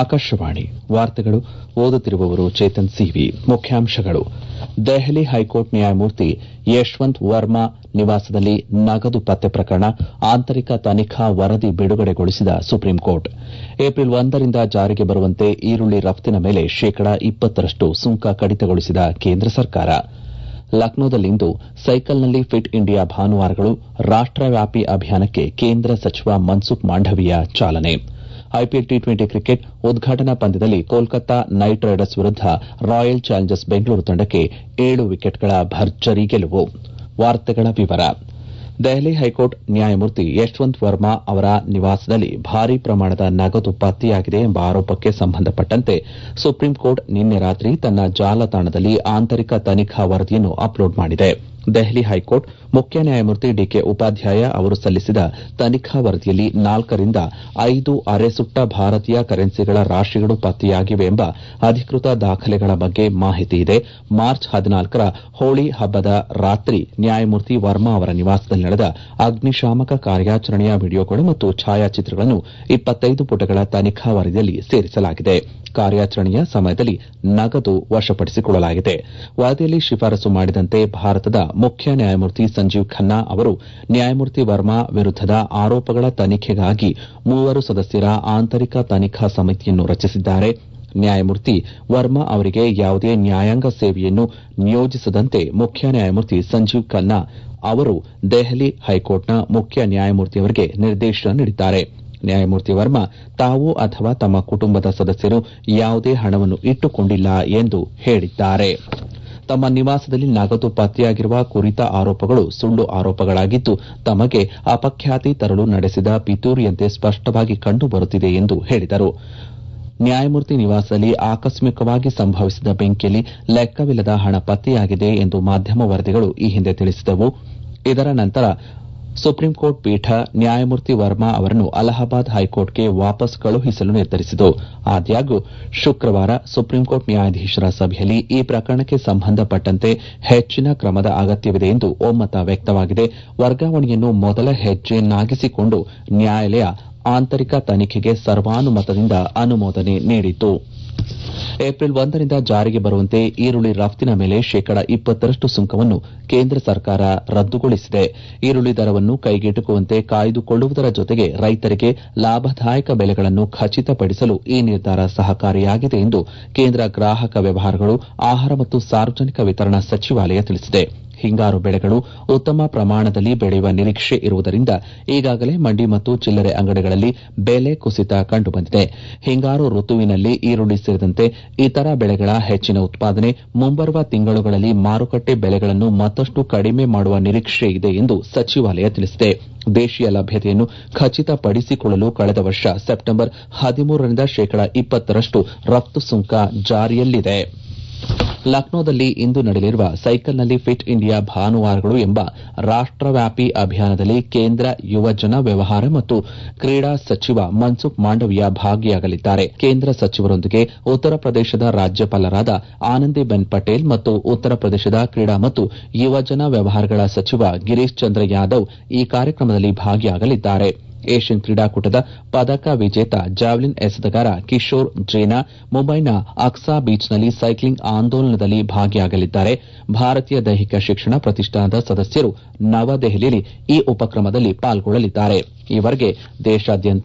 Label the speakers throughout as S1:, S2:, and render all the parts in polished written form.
S1: ಆಕಾಶವಾಣಿ ವಾರ್ತೆಗಳು ಓದುತ್ತಿರುವವರು ಚೇತನ್ ಸಿವಿ. ಮುಖ್ಯಾಂಶಗಳು. ದೆಹಲಿ ಹೈಕೋರ್ಟ್ ನ್ಯಾಯಮೂರ್ತಿ ಯಶವಂತ್ ವರ್ಮಾ ನಿವಾಸದಲ್ಲಿ ನಗದು ಪತ್ತೆ ಪ್ರಕರಣ ಆಂತರಿಕ ತನಿಖಾ ವರದಿ ಬಿಡುಗಡೆಗೊಳಿಸಿದ ಸುಪ್ರೀಂಕೋರ್ಟ್. ಏಪ್ರಿಲ್ 1ರಿಂದ ಜಾರಿಗೆ ಬರುವಂತೆ ಈರುಳ್ಳಿ ರಫ್ತಿನ ಮೇಲೆ ಶೇಕಡಾ 20ರಷ್ಟು ಸುಂಕ ಕಡಿತಗೊಳಿಸಿದ ಕೇಂದ್ರ ಸರ್ಕಾರ. ಲಕ್ನೋದಲ್ಲಿಂದು ಸೈಕಲ್ನಲ್ಲಿ ಫಿಟ್ ಇಂಡಿಯಾ ಭಾನುವಾರಗಳು ರಾಷ್ಟವ್ಯಾಪಿ ಅಭಿಯಾನಕ್ಕೆ ಕೇಂದ್ರ ಸಚಿವ ಮನ್ಸುಖ್ ಮಾಂಡವೀಯ ಚಾಲನೆ. ಐಪಿಎಲ್ ಟಿ20 ಕ್ರಿಕೆಟ್ ಉದ್ಘಾಟನಾ ಪಂದ್ಯದಲ್ಲಿ ಕೋಲ್ಕತಾ ನೈಟ್ ರೈಡರ್ಸ್ ವಿರುದ್ದ ರಾಯಲ್ ಚಾಲೆಂಜರ್ಸ್ ಬೆಂಗಳೂರು ತಂಡಕ್ಕೆ 7 ವಿಕೆಟ್ಗಳ ಭರ್ಜರಿ ಗೆಲುವು. ದೆಹಲಿ ಹೈಕೋರ್ಟ್ ನ್ಯಾಯಮೂರ್ತಿ ಯಶವಂತ್ ವರ್ಮಾ ಅವರ ನಿವಾಸದಲ್ಲಿ ಭಾರೀ ಪ್ರಮಾಣದ ನಗದು ಪತ್ತೆಯಾಗಿದೆ ಎಂಬ ಆರೋಪಕ್ಕೆ ಸಂಬಂಧಪಟ್ಟಂತೆ ಸುಪ್ರೀಂಕೋರ್ಟ್ ನಿನ್ನೆ ರಾತ್ರಿ ತನ್ನ ಜಾಲತಾಣದಲ್ಲಿ ಆಂತರಿಕ ತನಿಖಾ ವರದಿಯನ್ನು ಅಪ್ಲೋಡ್ ಮಾಡಿದೆ. ದೆಹಲಿ ಹೈಕೋರ್ಟ್ ಮುಖ್ಯ ನ್ಯಾಯಮೂರ್ತಿ ಡಿಕೆ ಉಪಾಧ್ಯಾಯ ಅವರು ಸಲ್ಲಿಸಿದ ತನಿಖಾ ವರದಿಯಲ್ಲಿ 4ರಿಂದ 5 ಅರೆಸುಟ್ಟ ಭಾರತೀಯ ಕರೆನ್ಸಿಗಳ ರಾಶಿಗಳು ಪತ್ತೆಯಾಗಿವೆ ಎಂಬ ಅಧಿಕೃತ ದಾಖಲೆಗಳ ಬಗ್ಗೆ ಮಾಹಿತಿ ಇದೆ. ಮಾರ್ಚ್ 14ರ ಹೋಳಿ ಹಬ್ಬದ ರಾತ್ರಿ ನ್ಯಾಯಮೂರ್ತಿ ವರ್ಮಾ ಅವರ ನಿವಾಸದಲ್ಲಿ ನಡೆದ ಅಗ್ನಿಶಾಮಕ ಕಾರ್ಯಾಚರಣೆಯ ವಿಡಿಯೋಗಳು ಮತ್ತು ಛಾಯಾಚಿತ್ರಗಳನ್ನು 25 ಪುಟಗಳ ತನಿಖಾ ವರದಿಯಲ್ಲಿ ಸೇರಿಸಲಾಗಿದೆ. ಕಾರ್ಯಾಚರಣೆಯ ಸಮಯದಲ್ಲಿ ನಗದು ವಶಪಡಿಸಿಕೊಳ್ಳಲಾಗಿದೆ. ವರದಿಯಲ್ಲಿ ಶಿಫಾರಸು ಮಾಡಿದಂತೆ ಭಾರತದ ಮುಖ್ಯ ನ್ಯಾಯಮೂರ್ತಿ ಸಂಜೀವ್ ಖನ್ನಾ ಅವರು ನ್ಯಾಯಮೂರ್ತಿ ವರ್ಮಾ ವಿರುದ್ದದ ಆರೋಪಗಳ ತನಿಖೆಗಾಗಿ 3 ಸದಸ್ಯರ ಆಂತರಿಕ ತನಿಖಾ ಸಮಿತಿಯನ್ನು ರಚಿಸಿದ್ದಾರೆ. ನ್ಯಾಯಮೂರ್ತಿ ವರ್ಮಾ ಅವರಿಗೆ ಯಾವುದೇ ನ್ಯಾಯಾಂಗ ಸೇವೆಯನ್ನು ನಿಯೋಜಿಸದಂತೆ ಮುಖ್ಯ ನ್ಯಾಯಮೂರ್ತಿ ಸಂಜೀವ್ ಖನ್ನಾ ಅವರು ದೆಹಲಿ ಹೈಕೋರ್ಟ್ನ ಮುಖ್ಯ ನ್ಯಾಯಮೂರ್ತಿಯವರಿಗೆ ನಿರ್ದೇಶನ ನೀಡಿದ್ದಾರೆ. ನ್ಯಾಯಮೂರ್ತಿ ವರ್ಮಾ ತಾವು ಅಥವಾ ತಮ್ಮ ಕುಟುಂಬದ ಸದಸ್ಯರು ಯಾವುದೇ ಹಣವನ್ನು ಇಟ್ಟುಕೊಂಡಿಲ್ಲ ಎಂದು ಹೇಳಿದ್ದಾರೆ. ತಮ್ಮ ನಿವಾಸದಲ್ಲಿ ನಗದು ಪತ್ತೆಯಾಗಿರುವ ಕುರಿತ ಆರೋಪಗಳು ಸುಳ್ಳು ಆರೋಪಗಳಾಗಿದ್ದು ತಮಗೆ ಅಪಖ್ಯಾತಿ ತರಲು ನಡೆಸಿದ ಪಿತೂರಿಯಂತೆ ಸ್ಪಷ್ಟವಾಗಿ ಕಂಡುಬರುತ್ತಿದೆ ಎಂದು ಹೇಳಿದರು. ನ್ಯಾಯಮೂರ್ತಿ ನಿವಾಸದಲ್ಲಿ ಆಕಸ್ಮಿಕವಾಗಿ ಸಂಭವಿಸಿದ ಬೆಂಕಿಯಲ್ಲಿ ಲೆಕ್ಕವಿಲ್ಲದ ಹಣ ಪತ್ತೆಯಾಗಿದೆ ಎಂದು ಮಾಧ್ಯಮ ವರದಿಗಳು ಈ ಹಿಂದೆ ತಿಳಿಸಿದವು. ಇದರ ನಂತರ ಸುಪ್ರೀಂಕೋರ್ಟ್ ಪೀಠ ನ್ಯಾಯಮೂರ್ತಿ ವರ್ಮಾ ಅವರನ್ನು ಅಲಹಾಬಾದ್ ಹೈಕೋರ್ಟ್ಗೆ ವಾಪಸ್ ಕಳುಹಿಸಲು ನಿರ್ಧರಿಸಿತು. ಆದಾಗ್ಯೂ ಶುಕ್ರವಾರ ಸುಪ್ರೀಂಕೋರ್ಟ್ ನ್ಯಾಯಾಧೀಶರ ಸಭೆಯಲ್ಲಿ ಈ ಪ್ರಕರಣಕ್ಕೆ ಸಂಬಂಧಪಟ್ಟಂತೆ ಹೆಚ್ಚಿನ ಕ್ರಮದ ಅಗತ್ಯವಿದೆ ಎಂದು ಒಮ್ಮತ ವ್ಯಕ್ತವಾಗಿದೆ. ವರ್ಗಾವಣೆಯನ್ನು ಮೊದಲ ಹೆಜ್ಜೆಯನ್ನಾಗಿಸಿಕೊಂಡು ನ್ಯಾಯಾಲಯ ಆಂತರಿಕ ತನಿಖೆಗೆ ಸರ್ವಾನುಮತದಿಂದ ಅನುಮೋದನೆ ನೀಡಿತು. ಏಪ್ರಿಲ್ 1ರಿಂದ ಜಾರಿಗೆ ಬರುವಂತೆ ಈರುಳ್ಳಿ ರಫ್ತಿನ ಮೇಲೆ ಶೇಕಡಾ 20ರಷ್ಟು ಸುಂಕವನ್ನು ಕೇಂದ್ರ ಸರ್ಕಾರ ರದ್ದುಗೊಳಿಸಿದೆ. ಈರುಳ್ಳಿ ದರವನ್ನು ಕೈಗೆಟುಕುವಂತೆ ಕಾಯ್ದುಕೊಳ್ಳುವುದರ ಜೊತೆಗೆ ರೈತರಿಗೆ ಲಾಭದಾಯಕ ಬೆಲೆಗಳನ್ನು ಖಚಿತಪಡಿಸಲು ಈ ನಿರ್ಧಾರ ಸಹಕಾರಿಯಾಗಿದೆ ಎಂದು ಕೇಂದ್ರ ಗ್ರಾಹಕ ವ್ಯವಹಾರಗಳು, ಆಹಾರ ಮತ್ತು ಸಾರ್ವಜನಿಕ ವಿತರಣಾ ಸಚಿವಾಲಯ ತಿಳಿಸಿದೆ. ಹಿಂಗಾರು ಬೆಳೆಗಳು ಉತ್ತಮ ಪ್ರಮಾಣದಲ್ಲಿ ಬೆಳೆಯುವ ನಿರೀಕ್ಷೆ ಇರುವುದರಿಂದ ಈಗಾಗಲೇ ಮಂಡಿ ಮತ್ತು ಚಿಲ್ಲರೆ ಅಂಗಡಿಗಳಲ್ಲಿ ಬೆಲೆ ಕುಸಿತ ಕಂಡುಬಂದಿದೆ. ಹಿಂಗಾರು ಋತುವಿನಲ್ಲಿ ಈರುಳ್ಳಿ ಸೇರಿದಂತೆ ಇತರ ಬೆಳೆಗಳ ಹೆಚ್ಚಿನ ಉತ್ಪಾದನೆ ಮುಂಬರುವ ತಿಂಗಳುಗಳಲ್ಲಿ ಮಾರುಕಟ್ಟೆ ಬೆಲೆಗಳನ್ನು ಮತ್ತಷ್ಟು ಕಡಿಮೆ ಮಾಡುವ ನಿರೀಕ್ಷೆ ಇದೆ ಎಂದು ಸಚಿವಾಲಯ ತಿಳಿಸಿದೆ. ದೇಶೀಯ ಲಭ್ಯತೆಯನ್ನು ಖಚಿತಪಡಿಸಿಕೊಳ್ಳಲು ಕಳೆದ ವರ್ಷ ಸೆಪ್ಟೆಂಬರ್ 13ರಿಂದ ಶೇಕಡಾ 20ರಷ್ಟು ರಫ್ತು ಸುಂಕ ಜಾರಿಯಲ್ಲಿದೆ. ಲಕ್ನೋದಲ್ಲಿ ಇಂದು ನಡೆಯಲಿರುವ ಸೈಕಲ್ನಲ್ಲಿ ಫಿಟ್ ಇಂಡಿಯಾ ಭಾನುವಾರಗಳು ಎಂಬ ರಾಷ್ಟವ್ಯಾಪಿ ಅಭಿಯಾನದಲ್ಲಿ ಕೇಂದ್ರ ಯುವಜನ ವ್ಯವಹಾರ ಮತ್ತು ಕ್ರೀಡಾ ಸಚಿವ ಮನ್ಸುಖ್ ಮಾಂಡವೀಯ ಭಾಗಿಯಾಗಲಿದ್ದಾರೆ. ಕೇಂದ್ರ ಸಚಿವರೊಂದಿಗೆ ಉತ್ತರ ಪ್ರದೇಶದ ರಾಜ್ಯಪಾಲರಾದ ಆನಂದಿಬೆನ್ ಪಟೇಲ್ ಮತ್ತು ಉತ್ತರ ಪ್ರದೇಶದ ಕ್ರೀಡಾ ಮತ್ತು ಯುವಜನ ವ್ಯವಹಾರಗಳ ಸಚಿವ ಗಿರೀಶ್ ಚಂದ್ರ ಯಾದವ್ ಈ ಕಾರ್ಯಕ್ರಮದಲ್ಲಿ ಭಾಗಿಯಾಗಲಿದ್ದಾರೆ. ಏಷ್ಯನ್ ಕ್ರೀಡಾಕೂಟದ ಪದಕ ವಿಜೇತ ಜಾವೆಲಿನ್ ಎಸೆತಗಾರ ಕಿಶೋರ್ ಜೇನಾ ಮುಂಬೈನ ಅಕ್ಸಾ ಬೀಚ್ನಲ್ಲಿ ಸೈಕ್ಲಿಂಗ್ ಆಂದೋಲನದಲ್ಲಿ ಭಾಗಿಯಾಗಲಿದ್ದಾರೆ. ಭಾರತೀಯ ದೈಹಿಕ ಶಿಕ್ಷಣ ಪ್ರತಿಷ್ಠಾನದ ಸದಸ್ಯರು ನವದೆಹಲಿಯಲ್ಲಿ ಈ ಉಪಕ್ರಮದಲ್ಲಿ ಪಾಲ್ಗೊಳ್ಳಲಿದ್ದಾರೆ. ಈವರೆಗೆ ದೇಶಾದ್ಯಂತ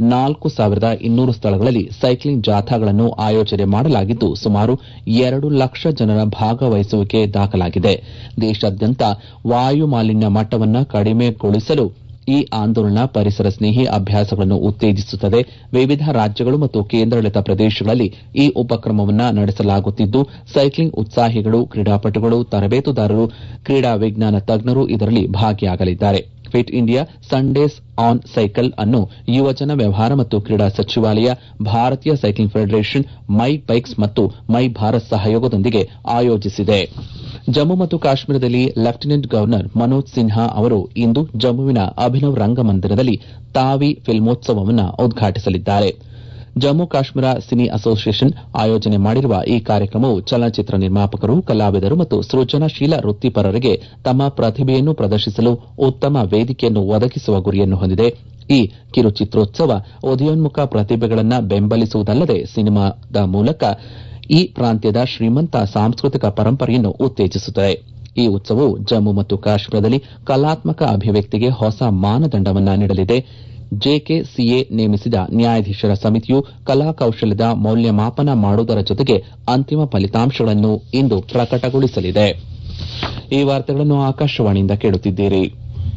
S1: 4200 ಸ್ಥಳಗಳಲ್ಲಿ ಸೈಕ್ಲಿಂಗ್ ಜಾಥಾಗಳನ್ನು ಆಯೋಜನೆ ಮಾಡಲಾಗಿದ್ದು ಸುಮಾರು 2 ಲಕ್ಷ ಜನರ ಭಾಗವಹಿಸುವಿಕೆ ದಾಖಲಾಗಿದೆ. ದೇಶಾದ್ಯಂತ ವಾಯು ಮಾಲಿನ್ಯ ಮಟ್ಟವನ್ನು ಕಡಿಮೆಗೊಳಿಸಲು ಈ ಆಂದೋಲನ ಪರಿಸರ ಸ್ನೇಹಿ ಅಭ್ಯಾಸಗಳನ್ನು ಉತ್ತೇಜಿಸುತ್ತದೆ. ವಿವಿಧ ರಾಜ್ಯಗಳು ಮತ್ತು ಕೇಂದ್ರಾಡಳಿತ ಪ್ರದೇಶಗಳಲ್ಲಿ ಈ ಉಪಕ್ರಮವನ್ನು ನಡೆಸಲಾಗುತ್ತಿದ್ದು ಸೈಕ್ಲಿಂಗ್ ಉತ್ಸಾಹಿಗಳು, ಕ್ರೀಡಾಪಟುಗಳು, ತರಬೇತುದಾರರು, ಕ್ರೀಡಾ ವಿಜ್ಞಾನ ತಜ್ಞರು ಇದರಲ್ಲಿ ಭಾಗಿಯಾಗಲಿದ್ದಾರೆ. Fit India Sundays on cycle ಅನ್ನು ಯುವಜನ ವ್ಯವಹಾರ ಮತ್ತು ಕ್ರೀಡಾ ಸಚಿವಾಲಯ, ಭಾರತೀಯ ಸೈಕ್ಲಿಂಗ್ ಫೆಡರೇಷನ್, ಮೈ ಬೈಕ್ಸ್ ಮತ್ತು ಮೈ ಭಾರತ್ ಸಹಯೋಗದೊಂದಿಗೆ ಆಯೋಜಿಸಿದೆ. ಜಮ್ಮು ಮತ್ತು ಕಾಶ್ಮೀರದಲ್ಲಿ ಲೆಫ್ಟಿನೆಂಟ್ ಗವರ್ನರ್ ಮನೋಜ್ ಸಿನ್ಹಾ ಅವರು ಇಂದು ಜಮ್ಮುವಿನ ಅಭಿನವ್ ರಂಗಮಂದಿರದಲ್ಲಿ ತಾವಿ ಫಿಲ್ಮೋತ್ಸವವನ್ನು ಉದ್ಘಾಟಿಸಲಿದ್ದಾರೆ. ಜಮ್ಮು ಕಾಶ್ಮೀರ ಸಿನಿ ಅಸೋಸಿಯೇಷನ್ ಆಯೋಜನೆ ಮಾಡಿರುವ ಈ ಕಾರ್ಯಕ್ರಮವು ಚಲನಚಿತ್ರ ನಿರ್ಮಾಪಕರು, ಕಲಾವಿದರು ಮತ್ತು ಸೃಜನಶೀಲ ವೃತ್ತಿಪರರಿಗೆ ತಮ್ಮ ಪ್ರತಿಭೆಯನ್ನು ಪ್ರದರ್ಶಿಸಲು ಉತ್ತಮ ವೇದಿಕೆಯನ್ನು ಒದಗಿಸುವ ಗುರಿಯನ್ನು ಹೊಂದಿದೆ. ಈ ಕಿರುಚಿತ್ರೋತ್ಸವ ಉದಯೋನ್ಮುಖ ಪ್ರತಿಭೆಗಳನ್ನು ಬೆಂಬಲಿಸುವುದಲ್ಲದೆ ಸಿನಿಮಾದ ಮೂಲಕ ಈ ಪ್ರಾಂತ್ಯದ ಶ್ರೀಮಂತ ಸಾಂಸ್ಕೃತಿಕ ಪರಂಪರೆಯನ್ನು ಉತ್ತೇಜಿಸುತ್ತದೆ. ಈ ಉತ್ಸವವು ಜಮ್ಮು ಮತ್ತು ಕಾಶ್ಮೀರದಲ್ಲಿ ಕಲಾತ್ಮಕ ಅಭಿವ್ಯಕ್ತಿಗೆ ಹೊಸ ಮಾನದಂಡವನ್ನು ನೀಡಲಿದೆ. ಜೆಕೆಸಿಎ ನೇಮಿಸಿದ ನ್ಯಾಯಾಧೀಶರ ಸಮಿತಿಯು ಕಲಾಕೌಶಲ್ಯದ ಮೌಲ್ಯಮಾಪನ ಮಾಡುವುದರ ಜೊತೆಗೆ ಅಂತಿಮ ಫಲಿತಾಂಶಗಳನ್ನು ಇಂದು ಪ್ರಕಟಗೊಳಿಸಲಿದೆ. ಈ ವಾರ್ತೆಗಳನ್ನು ಆಕಾಶವಾಣಿಯಿಂದ ಕೇಳುತ್ತಿದ್ದೀರಿ.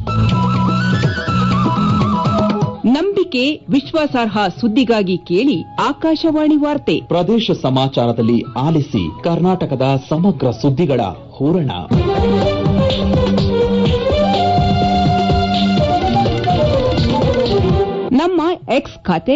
S2: ನಂಬಿಕೆ, ವಿಶ್ವಾಸಾರ್ಹ ಸುದ್ದಿಗಾಗಿ ಕೇಳಿ ಆಕಾಶವಾಣಿ ವಾರ್ತೆ.
S1: ಪ್ರದೇಶ ಸಮಾಚಾರದಲ್ಲಿ ಆಲಿಸಿ ಕರ್ನಾಟಕದ ಸಮಗ್ರ ಸುದ್ದಿಗಳ ಹೂರಣ.
S2: ನಮ್ಮ ಎಕ್ಸ್ ಖಾತೆ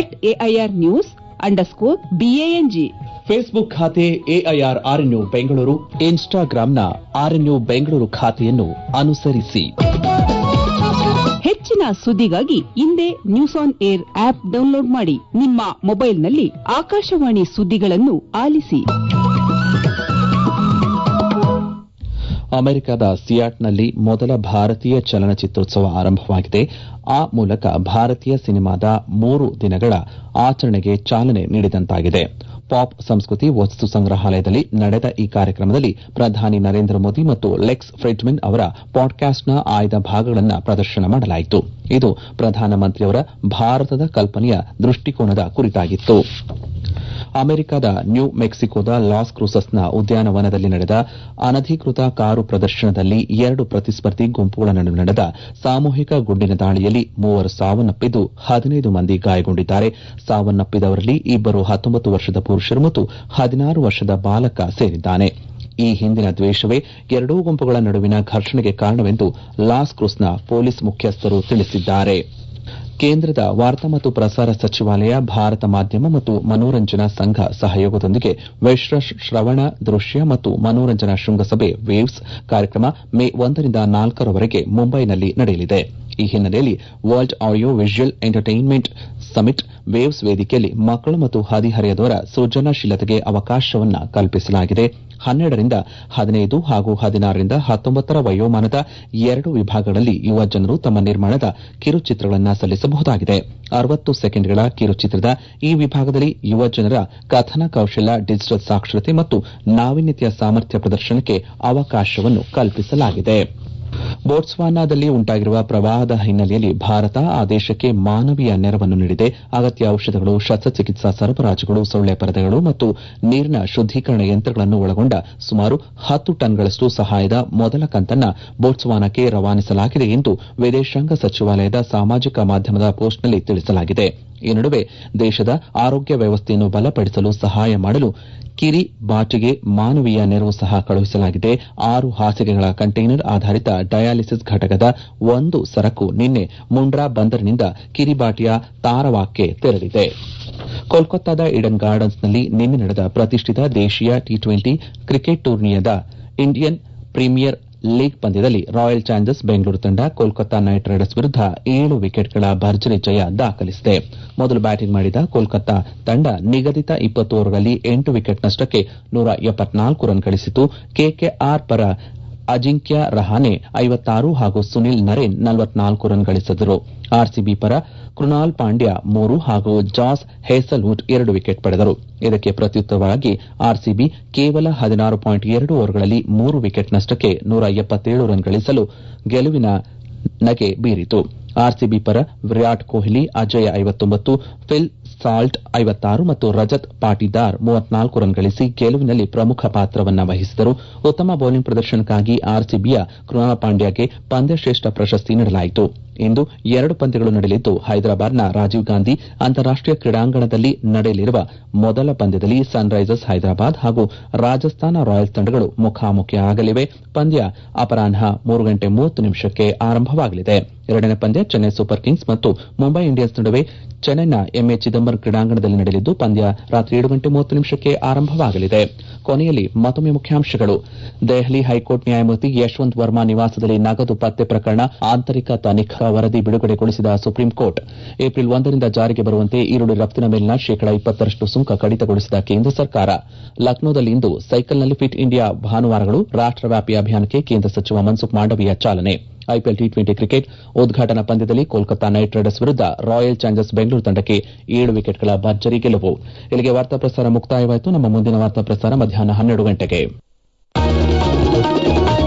S2: @AIRnews_BANG,
S1: ಫೇಸ್ಬುಕ್ ಖಾತೆ AIRRNU ಬೆಂಗಳೂರು, ಇನ್ಸ್ಟಾಗ್ರಾಂನ RNU ಬೆಂಗಳೂರು ಖಾತೆಯನ್ನು ಅನುಸರಿಸಿ.
S2: ಹೆಚ್ಚಿನ ಸುದ್ದಿಗಾಗಿ ಇಂದೇ News On Air app download ಮಾಡಿ. ನಿಮ್ಮ ಮೊಬೈಲ್ನಲ್ಲಿ ಆಕಾಶವಾಣಿ ಸುದ್ದಿಗಳನ್ನು ಆಲಿಸಿ.
S1: ಅಮೆರಿಕದ ಸಿಯಾಟ್ಲ್ನಲ್ಲಿ ಮೊದಲ ಭಾರತೀಯ ಚಲನಚಿತ್ರೋತ್ಸವ ಆರಂಭವಾಗಿದೆ. ಆ ಮೂಲಕ ಭಾರತೀಯ ಸಿನಿಮಾದ 3 ದಿನಗಳ ಆಚರಣೆಗೆ ಚಾಲನೆ ನೀಡಿದಂತಾಗಿದೆ. ಪಾಪ್ ಸಂಸ್ಕೃತಿ ವಸ್ತು ಸಂಗ್ರಹಾಲಯದಲ್ಲಿ ನಡೆದ ಈ ಕಾರ್ಯಕ್ರಮದಲ್ಲಿ ಪ್ರಧಾನಿ ನರೇಂದ್ರ ಮೋದಿ ಮತ್ತು ಲೆಕ್ಸ್ ಫ್ರಿಡ್ಮನ್ ಅವರ ಪಾಡ್ಕಾಸ್ಟ್ನ ಆಯ್ದ ಭಾಗಗಳನ್ನು ಪ್ರದರ್ಶನ ಮಾಡಲಾಯಿತು. ಇದು ಪ್ರಧಾನಮಂತ್ರಿಯವರ ಭಾರತದ ಕಲ್ಪನೆಯ ದೃಷ್ಟಿಕೋನದ ಕುರಿತಾಗಿತ್ತು. ಅಮೆರಿಕದ ನ್ಯೂ ಮೆಕ್ಸಿಕೋದ ಲಾಸ್ ಕ್ರೂಸಸ್ನ ಉದ್ಯಾನವನದಲ್ಲಿ ನಡೆದ ಅನಧಿಕೃತ ಕಾರು ಪ್ರದರ್ಶನದಲ್ಲಿ 2 ಪ್ರತಿಸ್ಪರ್ಧಿ ಗುಂಪುಗಳ ನಡುವೆ ನಡೆದ ಸಾಮೂಹಿಕ ಗುಂಡಿನ ದಾಳಿಯಲ್ಲಿ 3 ಸಾವನ್ನಪ್ಪಿದ್ದು 15 ಮಂದಿ ಗಾಯಗೊಂಡಿದ್ದಾರೆ. ಸಾವನ್ನಪ್ಪಿದವರಲ್ಲಿ 2 19 ವರ್ಷದ ಪುರುಷರು ಮತ್ತು 16 ವರ್ಷದ ಬಾಲಕ ಸೇರಿದ್ದಾನೆ. ಈ ಹಿಂದಿನ ದ್ವೇಷವೇ ಎರಡೂ ಗುಂಪುಗಳ ನಡುವಿನ ಘರ್ಷಣೆಗೆ ಕಾರಣವೆಂದು ಲಾಸ್ ಕ್ರೂಸ್ನ ಪೊಲೀಸ್ ಮುಖ್ಯಸ್ಥರು ತಿಳಿಸಿದ್ದಾರೆ. ಕೇಂದ್ರದ ವಾರ್ತಾ ಮತ್ತು ಪ್ರಸಾರ ಸಚಿವಾಲಯ, ಭಾರತ ಮಾಧ್ಯಮ ಮತ್ತು ಮನೋರಂಜನಾ ಸಂಘ ಸಹಯೋಗದೊಂದಿಗೆ ವಿಶ್ವ ಶ್ರವಣ, ದೃಶ್ಯ ಮತ್ತು ಮನೋರಂಜನಾ ಶೃಂಗಸಭೆ ವೇವ್ಸ್ ಕಾರ್ಯಕ್ರಮ ಮೇ 1ರಿಂದ 4ರವರೆಗೆ ಮುಂಬೈನಲ್ಲಿ ನಡೆಯಲಿದೆ. ಈ ಹಿನ್ನೆಲೆಯಲ್ಲಿ World Audio Visual Entertainment Summit ವೇವ್ಸ್ ವೇದಿಕೆಯಲ್ಲಿ ಮಕ್ಕಳು ಮತ್ತು ಹದಿಹರೆಯದವರ ಸೃಜನಶೀಲತೆಗೆ ಅವಕಾಶವನ್ನು ಕಲ್ಪಿಸಲಾಗಿದೆ. 12ರಿಂದ 15 ಹಾಗೂ 16ರಿಂದ 19 ವಯೋಮಾನದ 2 ವಿಭಾಗಗಳಲ್ಲಿ ಯುವಜನರು ತಮ್ಮ ನಿರ್ಮಾಣದ ಕಿರುಚಿತ್ರಗಳನ್ನು ಸಲ್ಲಿಸಬಹುದಾಗಿದೆ. 60 ಸೆಕೆಂಡ್ಗಳ ಕಿರುಚಿತ್ರದ ಈ ವಿಭಾಗದಲ್ಲಿ ಯುವಜನರ ಕಥನ ಕೌಶಲ್ಯ, ಡಿಜಿಟಲ್ ಸಾಕ್ಷರತೆ ಮತ್ತು ನಾವೀನ್ಯತೆಯ ಸಾಮರ್ಥ್ಯ ಪ್ರದರ್ಶನಕ್ಕೆ ಅವಕಾಶವನ್ನು ಕಲ್ಪಿಸಲಾಗಿದೆ. ಬೋಟ್ಸ್ವಾನಾದಲ್ಲಿ ಉಂಟಾಗಿರುವ ಪ್ರವಾಹದ ಹಿನ್ನೆಲೆಯಲ್ಲಿ ಭಾರತ ಆ ದೇಶಕ್ಕೆ ಮಾನವೀಯ ನೆರವನ್ನು ನೀಡಿದೆ. ಅಗತ್ಯ ಔಷಧಗಳು, ಶಸ್ತ್ರಚಿಕಿತ್ಸಾ ಸರಬರಾಜುಗಳು, ಸೊಳ್ಳೆ ಪರದೆಗಳು ಮತ್ತು ನೀರಿನ ಶುದ್ದೀಕರಣ ಯಂತ್ರಗಳನ್ನು ಒಳಗೊಂಡ ಸುಮಾರು 10 ಟನ್ಗಳಷ್ಟು ಸಹಾಯದ ಮೊದಲ ಕಂತನ್ನು ಬೋಟ್ಸ್ವಾನಾಕ್ಕೆ ರವಾನಿಸಲಾಗಿದೆ ಎಂದು ವಿದೇಶಾಂಗ ಸಚಿವಾಲಯದ ಸಾಮಾಜಿಕ ಮಾಧ್ಯಮದ ಪೋಸ್ಟ್ನಲ್ಲಿ ತಿಳಿಸಲಾಗಿದೆ. ಈ ನಡುವೆ ದೇಶದ ಆರೋಗ್ಯ ವ್ಯವಸ್ಥೆಯನ್ನು ಬಲಪಡಿಸಲು ಸಹಾಯ ಮಾಡಲು ಕಿರಿಬಾಟಿಗೆ ಮಾನವೀಯ ನೆರವು ಸಹ ಕಳುಹಿಸಲಾಗಿದೆ. 6 ಹಾಸಿಗೆಗಳ ಕಂಟೈನರ್ ಆಧಾರಿತ ಡಯಾಲಿಸಿಸ್ ಘಟಕದ ಒಂದು ಸರಕು ನಿನ್ನೆ ಮುಂಡ್ರಾ ಬಂದರಿನಿಂದ ಕಿರಿಬಾಟಿಯ ತಾರವಾಕ್ಕೆ ತೆರಳಿದೆ. ಕೋಲ್ಕತ್ತಾದ ಈಡನ್ ಗಾರ್ಡನ್ಸ್ನಲ್ಲಿ ನಿನ್ನೆ ನಡೆದ ಪ್ರತಿಷ್ಠಿತ ದೇಶೀಯ ಟಿ20 ಕ್ರಿಕೆಟ್ ಟೂರ್ನಿಯಾದ ಇಂಡಿಯನ್ ಪ್ರೀಮಿಯರ್ ಲೀಗ್ ಪಂದ್ಯದಲ್ಲಿ ರಾಯಲ್ ಚಾಲೆಂಜರ್ಸ್ ಬೆಂಗಳೂರು ತಂಡ ಕೋಲ್ಕತ್ತಾ ನೈಟ್ ರೈಡರ್ಸ್ ವಿರುದ್ಧ 7 ವಿಕೆಟ್ಗಳ ಭರ್ಜರಿ ಜಯ ದಾಖಲಿಸಿದೆ. ಮೊದಲು ಬ್ಯಾಟಿಂಗ್ ಮಾಡಿದ ಕೋಲ್ಕತ್ತಾ ತಂಡ ನಿಗದಿತ 20 ಓವರ್ಗಳಲ್ಲಿ 8 ವಿಕೆಟ್ ನಷ್ಟಕ್ಕೆ 174 ರನ್ ಗಳಿಸಿತು. ಕೆಕೆಆರ್ ಪರ ಅಜಿಂಕ್ಯ ರಹಾನೆ 56 ಹಾಗೂ ಸುನಿಲ್ ನರೇನ್ 44 ರನ್ ಗಳಿಸಿದರು. ಆರ್ಸಿಬಿ ಪರ ಕೃಣಾಲ್ ಪಾಂಡ್ಯ 3 ಹಾಗೂ ಜಾಸ್ ಹೇಸಲ್ವುಡ್ 2 ವಿಕೆಟ್ ಪಡೆದರು. ಇದಕ್ಕೆ ಪ್ರತ್ಯುತ್ತರವಾಗಿ ಆರ್ಸಿಬಿ ಕೇವಲ 16.2 ಓವರ್ಗಳಲ್ಲಿ 3 ವಿಕೆಟ್ ನಷ್ಟಕ್ಕೆ 177 ರನ್ ಗಳಿಸಲು ಗೆಲುವಿನ ನಗೆ ಬೀರಿತು. ಆರ್ಸಿಬಿ ಪರ ವಿರಾಟ್ ಕೊಹ್ಲಿ, ಅಜಯ್ 59, ಫಿಲ್ ಸಾಲ್ಟ್ 56 ಮತ್ತು ರಜತ್ ಪಾಟಿದಾರ್ 34 ರನ್ ಗಳಿಸಿ ಗೆಲುವಿನಲ್ಲಿ ಪ್ರಮುಖ ಪಾತ್ರವನ್ನು ವಹಿಸಿದರು. ಉತ್ತಮ ಬೌಲಿಂಗ್ ಪ್ರದರ್ಶನಕ್ಕಾಗಿ ಆರ್ಸಿಬಿಯ ಕೃಣಾಲ್ ಪಾಂಡ್ಯಗೆ ಪಂದ್ಯಶ್ರೇಷ್ಠ ಪ್ರಶಸ್ತಿ ನೀಡಲಾಯಿತು. ಇಂದು 2 ಪಂದ್ಯಗಳು ನಡೆಯಲಿದ್ದು, ಹೈದರಾಬಾದ್ನ ರಾಜೀವ್ ಗಾಂಧಿ ಅಂತಾರಾಷ್ಟೀಯ ಕ್ರೀಡಾಂಗಣದಲ್ಲಿ ನಡೆಯಲಿರುವ ಮೊದಲ ಪಂದ್ಯದಲ್ಲಿ ಸನ್ ರೈಸರ್ಸ್ ಹೈದರಾಬಾದ್ ಹಾಗೂ ರಾಜಸ್ಥಾನ ರಾಯಲ್ಸ್ ತಂಡಗಳು ಮುಖಾಮುಖಿಯಾಗಲಿವೆ. ಪಂದ್ಯ ಅಪರಾಹ್ನ 3:30 ಆರಂಭವಾಗಲಿದೆ. ಎರಡನೇ ಪಂದ್ಯ ಚೆನ್ನೈ ಸೂಪರ್ ಕಿಂಗ್ಸ್ ಮತ್ತು ಮುಂಬೈ ಇಂಡಿಯನ್ಸ್ ನಡುವೆ ಚೆನ್ನೈನ ಎಂಎ ಚಿದಂಬರಂ ಕ್ರೀಡಾಂಗಣದಲ್ಲಿ ನಡೆಯಲಿದ್ದು, ಪಂದ್ಯ ರಾತ್ರಿ 7:30 ಆರಂಭವಾಗಲಿದೆ. ಕೊನೆಯಲ್ಲಿ ಮತ್ತೊಮ್ಮೆ ಮುಖ್ಯಾಂಶಗಳು. ದೆಹಲಿ ಹೈಕೋರ್ಟ್ ನ್ಯಾಯಮೂರ್ತಿ ಯಶವಂತ್ ವರ್ಮಾ ನಿವಾಸದಲ್ಲಿ ನಗದು ಪತ್ತೆ ಪ್ರಕರಣ ಆಂತರಿಕ ತನಿಖಾ ವರದಿ ಬಿಡುಗಡೆಗೊಳಿಸಿದ ಸುಪ್ರೀಂ ಕೋರ್ಟ್. ಏಪ್ರಿಲ್ 1ರಿಂದ ಜಾರಿಗೆ ಬರುವಂತೆ ಈರುಳ್ಳಿ ರಫ್ತಿನ ಮೇಲಿನ ಶೇಕಡಾ 20% ಸುಂಕ ಕಡಿತಗೊಳಿಸಿದ ಕೇಂದ್ರ ಸರ್ಕಾರ. ಲಕ್ನೋದಲ್ಲಿಂದು ಸೈಕಲ್ನಲ್ಲಿ ಫಿಟ್ ಇಂಡಿಯಾ ಭಾನುವಾರಗಳು ರಾಷ್ಟವ್ಯಾಪಿ ಅಭಿಯಾನಕ್ಕೆ ಕೇಂದ್ರ ಸಚಿವ ಮನ್ಸುಖ್ ಮಾಂಡವೀಯ ಚಾಲನೆ. ಐಪಿಎಲ್ ಟಿ20 ಕ್ರಿಕೆಟ್ ಉದ್ಘಾಟನಾ ಪಂದ್ಯದಲ್ಲಿ ಕೋಲ್ಕತಾ ನೈಟ್ ರೈಡರ್ಸ್ ವಿರುದ್ಧ ರಾಯಲ್ ಚಾಲೆಂಜರ್ಸ್ ಬೆಂಗಳೂರು ತಂಡಕ್ಕೆ 7 ವಿಕೆಟ್ಗಳ ಭರ್ಜರಿ ಗೆಲುವು. ಇಲ್ಲಿಗೆ ವಾರ್ತಾ ಪ್ರಸಾರ ಮುಕ್ತಾಯವಾಯಿತು. ನಮ್ಮ ಮುಂದಿನ ವಾರ್ತಾ ಪ್ರಸಾರ ಮಧ್ಯಾಹ್ನ 12 ಗಂಟೆಗೆ.